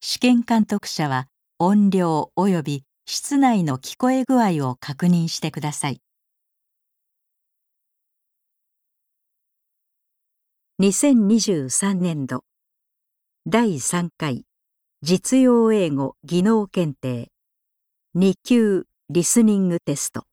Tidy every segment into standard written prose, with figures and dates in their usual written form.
試験監督者は音量及び室内の聞こえ具合を確認してください。2023年度第3回実用英語技能検定2級リスニングテスト。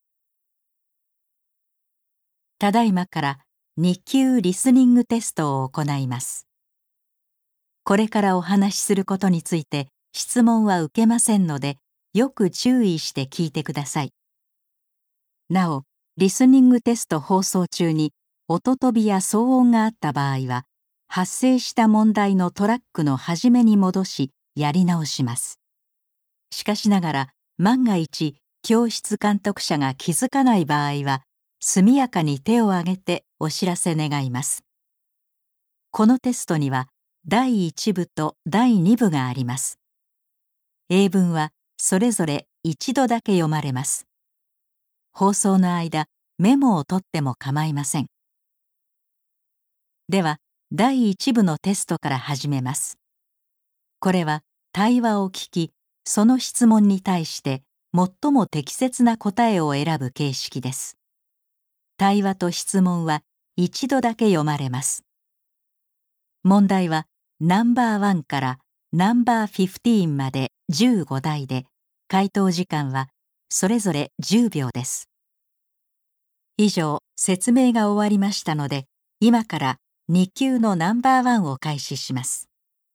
ただいまから2級リスニングテストを行います。これからお話しすることについて質問は受けませんので、よく注意して聞いてください。なお、リスニングテスト放送中に音飛びや騒音があった場合は、発生した問題のトラックの始めに戻し、やり直します。しかしながら、万が一、教室監督者が気づかない場合は、速やかに手を挙げてお知らせ願います。このテストには、第1部と第2部があります。英文はそれぞれ一度だけ読まれます。放送の間、メモを取っても構いません。では、第1部のテストから始めます。これは対話を聞き、その質問に対して最も適切な答えを選ぶ形式です。対話と質問は一度だけ読まれます。問題はナンバー1からナンバー15まで15題で、回答時間はそれぞれ10秒です。以上、説明が終わりましたので、今から2級のナンバー1を開始します。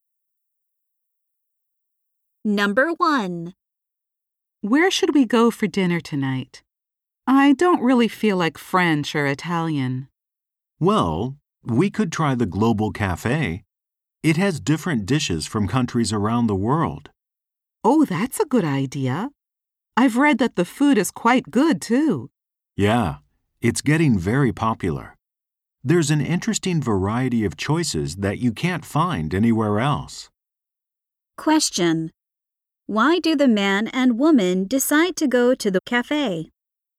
Number 1. Where should we go for dinner tonight? I don't really feel like French or Italian. Well, we could try the Global Cafe. It has different dishes from countries around the world. Oh, that's a good idea. I've read that the food is quite good, too. Yeah, it's getting very popular. There's an interesting variety of choices that you can't find anywhere else. Question. Why do the man and woman decide to go to the cafe?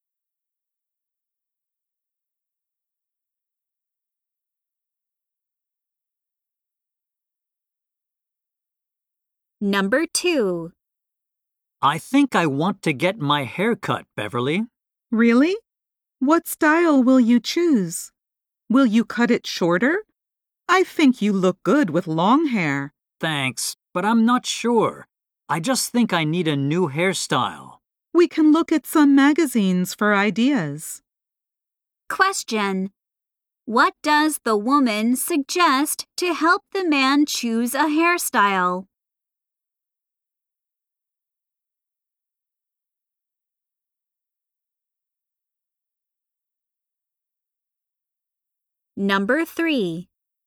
Number 2. I think I want to get my hair cut, Beverly. Really? What style will you choose? Will you cut it shorter? I think you look good with long hair. Thanks, but I'm not sure. I just think I need a new hairstyle. We can look at some magazines for ideas. Question. What does the woman suggest to help the man choose a hairstyle? Number 3.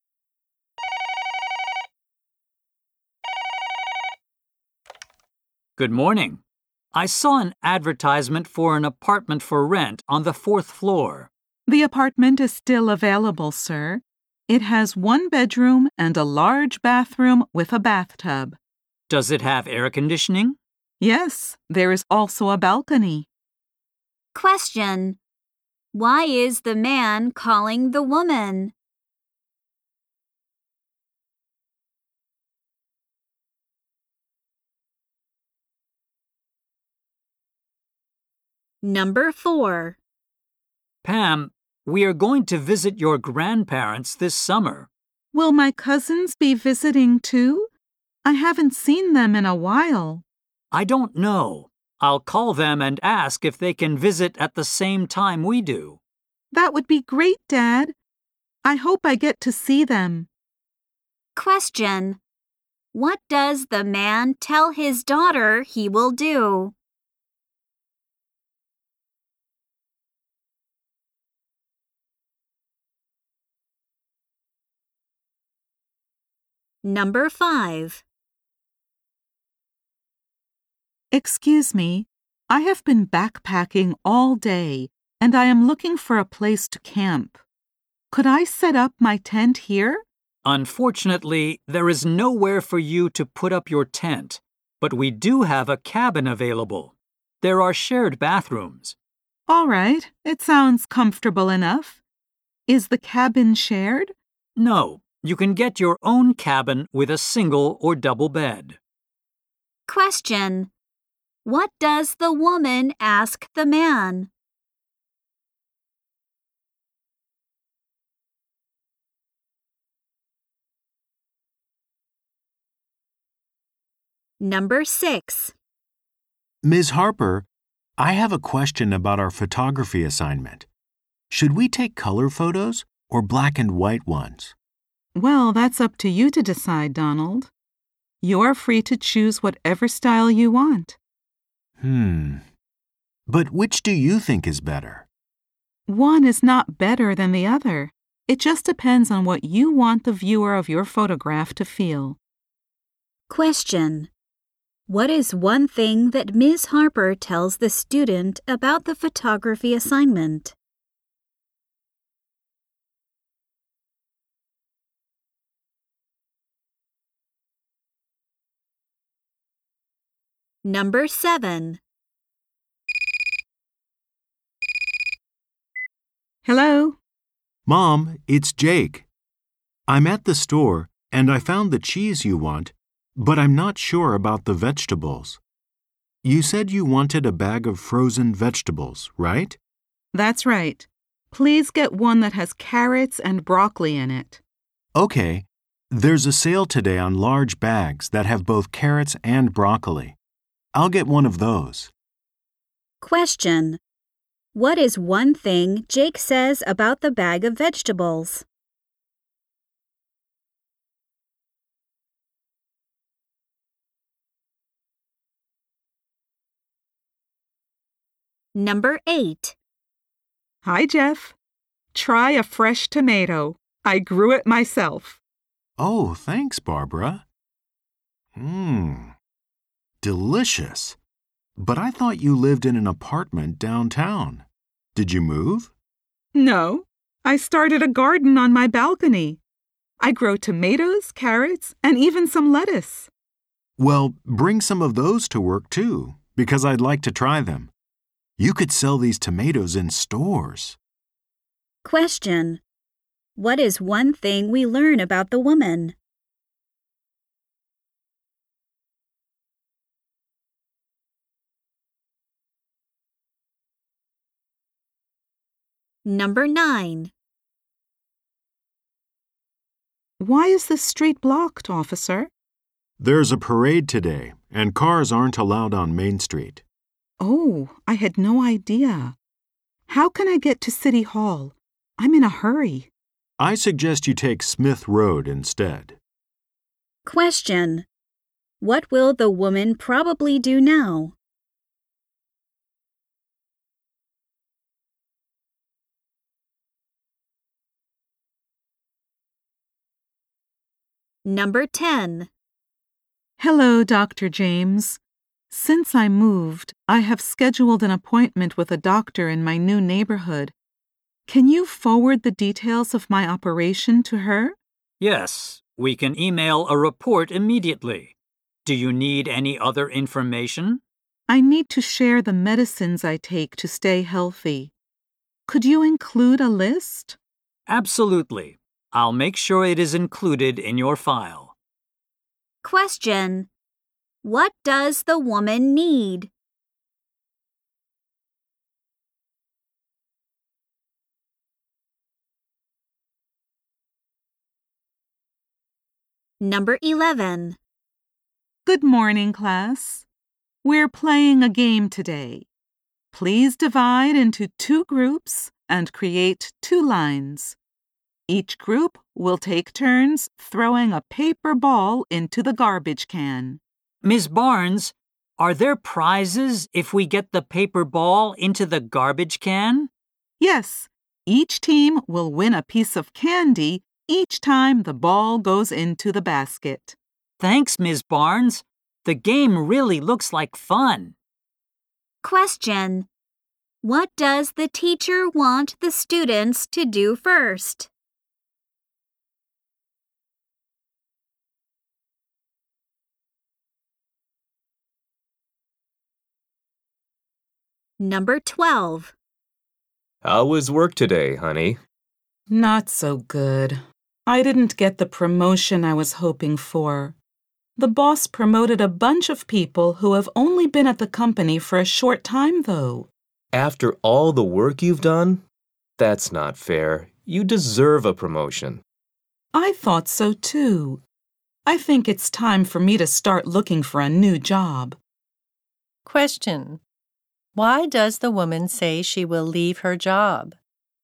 Good morning. I saw an advertisement for an apartment for rent on the 4th floor. The apartment is still available, sir. It has one bedroom and a large bathroom with a bathtub. Does it have air conditioning? Yes, there is also a balcony. Question. Why is the man calling the woman? Number 4. Pam, we are going to visit your grandparents this summer. Will my cousins be visiting too? I haven't seen them in a while. I don't know. I'll call them and ask if they can visit at the same time we do. That would be great, Dad. I hope I get to see them. Question. What does the man tell his daughter he will do? Number 5. Excuse me, I have been backpacking all day and I am looking for a place to camp. Could I set up my tent here? Unfortunately, there is nowhere for you to put up your tent, but we do have a cabin available. There are shared bathrooms. All right, it sounds comfortable enough. Is the cabin shared? No, you can get your own cabin with a single or double bed. Question. What does the woman ask the man? Number 6. Ms. Harper, I have a question about our photography assignment. Should we take color photos or black and white ones? Well, that's up to you to decide, Donald. You're free to choose whatever style you want. But which do you think is better? One is not better than the other. It just depends on what you want the viewer of your photograph to feel. Question. What is one thing that Ms. Harper tells the student about the photography assignment? Number 7. Hello? Mom, it's Jake. I'm at the store and I found the cheese you want, but I'm not sure about the vegetables. You said you wanted a bag of frozen vegetables, right? That's right. Please get one that has carrots and broccoli in it. Okay. There's a sale today on large bags that have both carrots and broccoli. I'll get one of those. Question. What is one thing Jake says about the bag of vegetables? Number 8. Hi, Jeff. Try a fresh tomato. I grew it myself. Oh, thanks, Barbara. Delicious. But I thought you lived in an apartment downtown. Did you move? No, I started a garden on my balcony. I grow tomatoes, carrots, and even some lettuce. Well, bring some of those to work too, because I'd like to try them. You could sell these tomatoes in stores. Question. What is one thing we learn about the woman? Number 9. Why is the street blocked, officer? There's a parade today, and cars aren't allowed on Main Street. Oh, I had no idea. How can I get to City Hall? I'm in a hurry. I suggest you take Smith Road instead. Question. What will the woman probably do now? Number 10. Hello, Dr. James. Since I moved, I have scheduled an appointment with a doctor in my new neighborhood. Can you forward the details of my operation to her? Yes, we can email a report immediately. Do you need any other information? I need to share the medicines I take to stay healthy. Could you include a list? Absolutely. I'll make sure it is included in your file. Question. What does the woman need? Number 11. Good morning, class. We're playing a game today. Please divide into 2 groups and create 2 lines. Each group will take turns throwing a paper ball into the garbage can. Ms. Barnes, are there prizes if we get the paper ball into the garbage can? Yes, each team will win a piece of candy each time the ball goes into the basket. Thanks, Ms. Barnes. The game really looks like fun. Question. What does the teacher want the students to do first? Number 12. How was work today, honey? Not so good. I didn't get the promotion I was hoping for. The boss promoted a bunch of people who have only been at the company for a short time, though. After all the work you've done? That's not fair. You deserve a promotion. I thought so too. I think it's time for me to start looking for a new job. Question. Why does the woman say she will leave her job?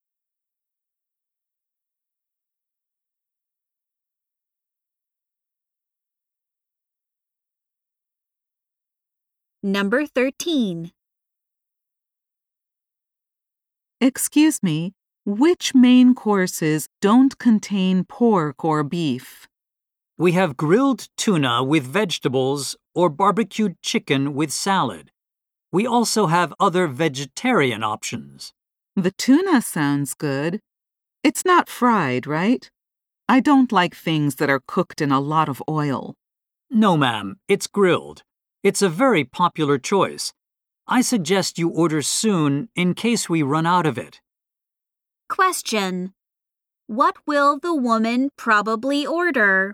Number 13. Excuse me, which main courses don't contain pork or beef? We have grilled tuna with vegetables or barbecued chicken with salad. We also have other vegetarian options. The tuna sounds good. It's not fried, right? I don't like things that are cooked in a lot of oil. No, ma'am, it's grilled. It's a very popular choice. I suggest you order soon in case we run out of it. Question. What will the woman probably order?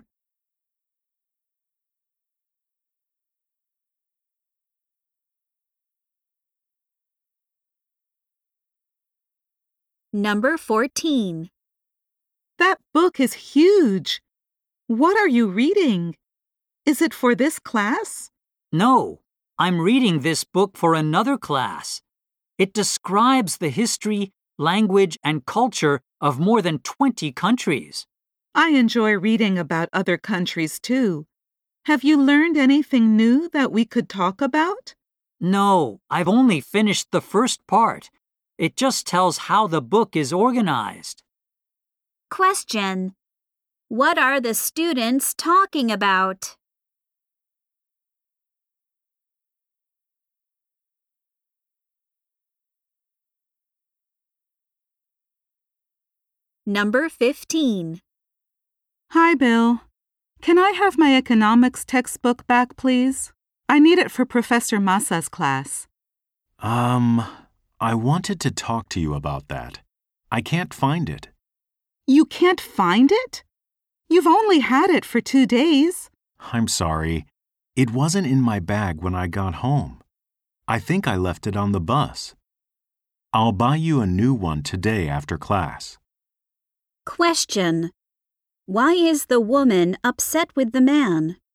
Number 14. That book is huge. What are you reading? Is it for this class? No, I'm reading this book for another class. It describes the history, language, and culture of more than 20 countries. I enjoy reading about other countries too. Have you learned anything new that we could talk about? No, I've only finished the first part. It just tells how the book is organized. Question. What are the students talking about? Number 15. Hi, Bill. Can I have my economics textbook back, please? I need it for Professor Masa's class. I wanted to talk to you about that. I can't find it. You can't find it? You've only had it for 2 days. I'm sorry. It wasn't in my bag when I got home. I think I left it on the bus. I'll buy you a new one today after class. Question. Why is the woman upset with the man?